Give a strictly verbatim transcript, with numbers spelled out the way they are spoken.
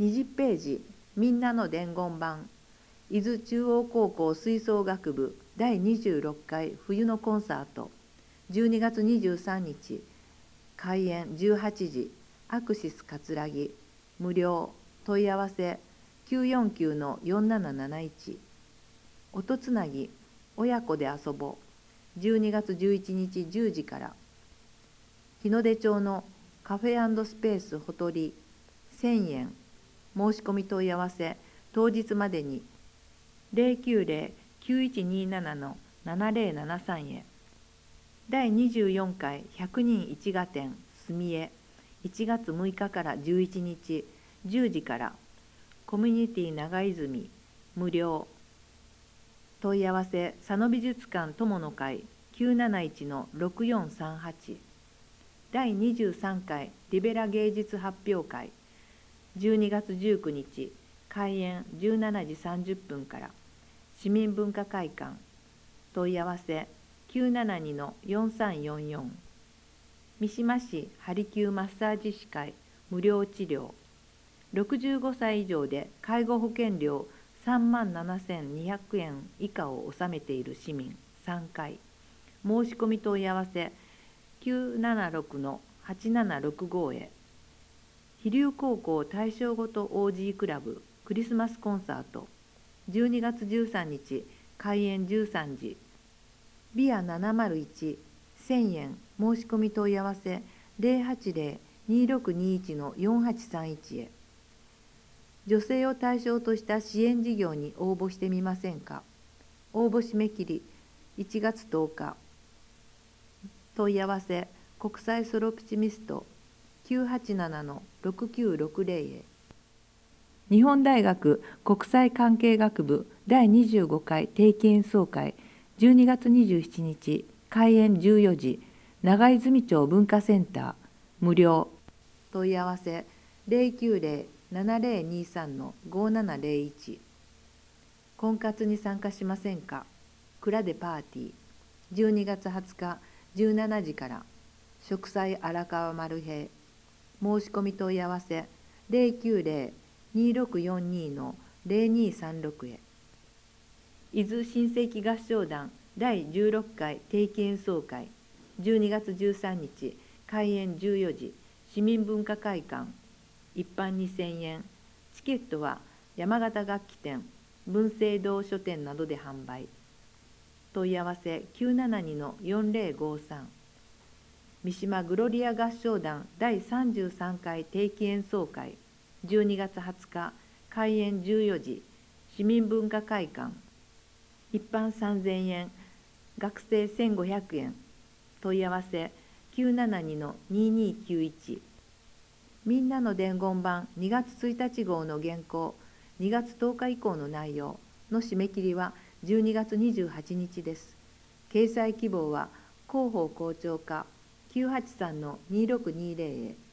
にじゅっページ、みんなの伝言板、伊豆中央高校吹奏楽部だいにじゅうろっかい冬のコンサート、じゅうにがつにじゅうさんにち、開演じゅうはちじ、アクシス葛城、無料、問い合わせきゅうよんきゅうのよんなななないち。音つなぎ、親子で遊ぼう、じゅうにがつじゅういちにちじゅうじから。日の出町のカフェ&スペースほとり、せんえん、申し込み問い合わせ、当日までに、ゼロきゅうゼロ きゅういちにーなな のななゼロななさんへ。だいにじゅうよんかいひゃくにん一画展すみえ、いちがつむいかからじゅういちにちじゅうじから、コミュニティ長泉、無料。問い合わせ、佐野美術館友の会きゅうなないちのろくよんさんはち。だいにじゅうさんかいリベラ芸術発表会、じゅうにがつじゅうくにち、開演じゅうしちじさんじゅっぷんから、市民文化会館、問い合わせきゅうななにのよんさんよんよん。三島市ハリキューマッサージ師会無料治療、ろくじゅうごさい以上で介護保険料さんまんななせんにひゃくえん以下を納めている市民さんかい。申し込み問い合わせきゅうななろくのはちななろくごへ。飛龍高校大正ごと オージー クラブクリスマスコンサート、じゅうにがつじゅうさんにち、開演じゅうさんじ。ビアななまるいち、せんえん、申し込み問い合わせゼロはちゼロ にろくにいちのよんはちさんいちへ。女性を対象とした支援事業に応募してみませんか。応募締め切りいちがつとおか。問い合わせ国際ソロプチミストきゅうはちななのろくきゅうろくゼロへ。日本大学国際関係学部だいにじゅうごかい定期演奏会じゅうにがつにじゅうしちにち、開演じゅうよじ、長泉町文化センター無料。問い合わせゼロきゅうゼロ ななゼロにさんのごななゼロいち。婚活に参加しませんか。蔵でパーティー、じゅうにがつはつかじゅうしちじから、植栽荒川マル平。申し込み問い合わせゼロきゅうゼロ にろくよんにのゼロにさんろくへ。伊豆新世紀合唱団だいじゅうろっかい定期演奏会、じゅうにがつじゅうさんにち、開演じゅうよじ、市民文化会館、一般にせんえん、チケットは山形楽器店、文政堂書店などで販売。問い合わせきゅうななにのよんゼロごさん。三島グロリア合唱団だいさんじゅうさんかい定期演奏会、じゅうにがつはつか、開演じゅうよじ、市民文化会館、一般さんぜんえん、学生せんごひゃくえん。問い合わせきゅうななにのににきゅういち。みんなの伝言板にがつついたち号の原稿、にがつとおか以降の内容の締め切りはじゅうにがつにじゅうはちにちです。掲載希望は広報校長課きゅうはちさんのにろくにゼロへ。